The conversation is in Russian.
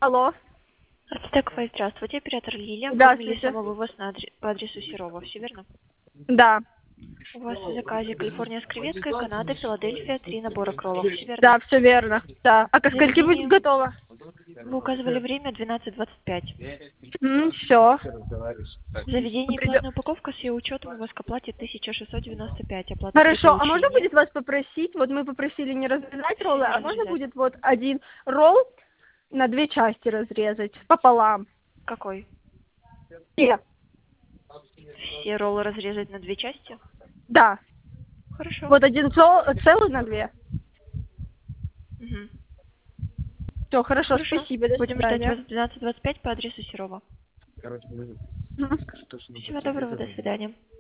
Алло. Ацтековая, здравствуйте, оператор Лилия. Оформили Здравствуйте. самовывоз по адресу Серова, все верно? Да. У вас в заказе Калифорния с креветкой, Канада, Филадельфия, 3 набора кроллов, все верно? Да, все верно. Да. А ко скольки будет Заведение, готово? вы указывали время 12:25. Все. Заведение платная упаковка с ее учетом у вас к оплате 1695, оплата при Хорошо. А можно получении. будет вас попросить, вот мы попросили не разрезать роллы, Все а можно разрезать. будет вот один ролл на две части разрезать пополам? Какой? Все. Все роллы разрезать на две части? Да. Хорошо. Вот один целый на две. Мгм. Все, хорошо, Хорошо. спасибо, до Будем ждать свидания. вас в 12:25 по адресу Серова. Мгм. Всего доброго, до свидания.